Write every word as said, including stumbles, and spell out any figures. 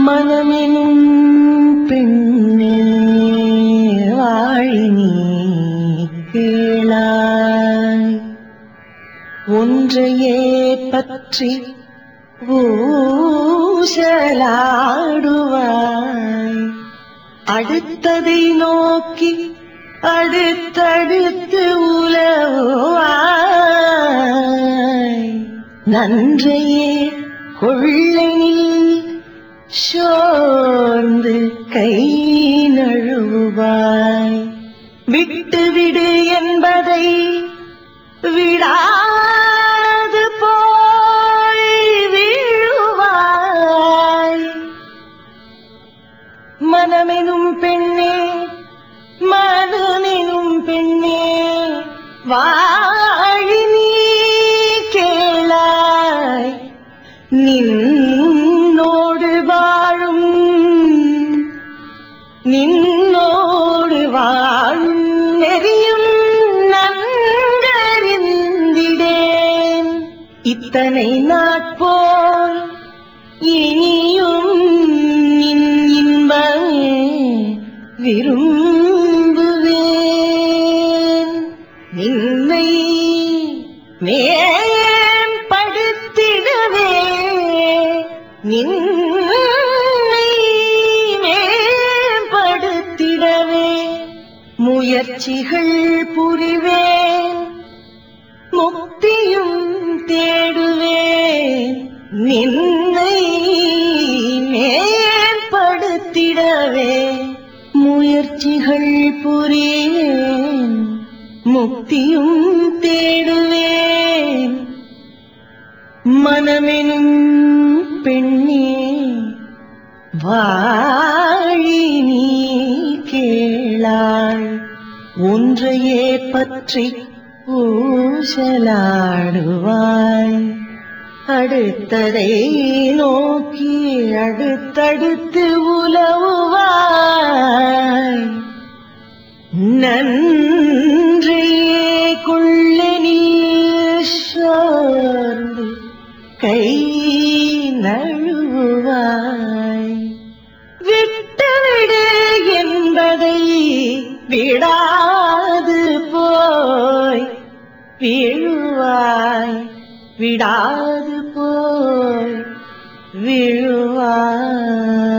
மனமெனும் பெண்ணே வாழினி கேளாய், ஒன்றையே பற்றி ஊசலாடுவாய், அடுத்ததை நோக்கி அடுத்தடுத்து உலவாய், நன்றையே கொள்ளையில் சோர்ந்து கை நழுவாய், விட்டுவிடு என்பதை விடாது போய் வீழுவாய். மனமெனும் பெண்ணே மனமெனும் பெண்ணே வாழினி கேளாய், நின்னோடு வாழும் நின்னோடு வாழும் நெறியும் நன்கறிந்திடேன், இத்தனை நாட்போல் இனியும் நின் இன்பமே விரும்புவேன். நின்னை மேம்படுத்திடவே நின்னை மேம்படுத்திடவே முயற்சிகள் புரிவேன், முக்தியும் தேடுவேன். நின்னை மேம்படுத்திடவே முயற்சிகள் புரிவேன், முக்தியும் தேடுவேன். மனமெனும் பெண்ணே வாழினி கேளாய், ஒன்றையே பற்றி ஊசலாடுவாய், அடுத்ததை நோக்கி அடுத்தடுத்து உலவுவாய், நன்றையே கொள்ளனில் சோர்ந்து கை நழுவாய், விட்டுவிடு என்பதை விடாது போய் வீழுவாய், விடாது போய் வீழுவாய்.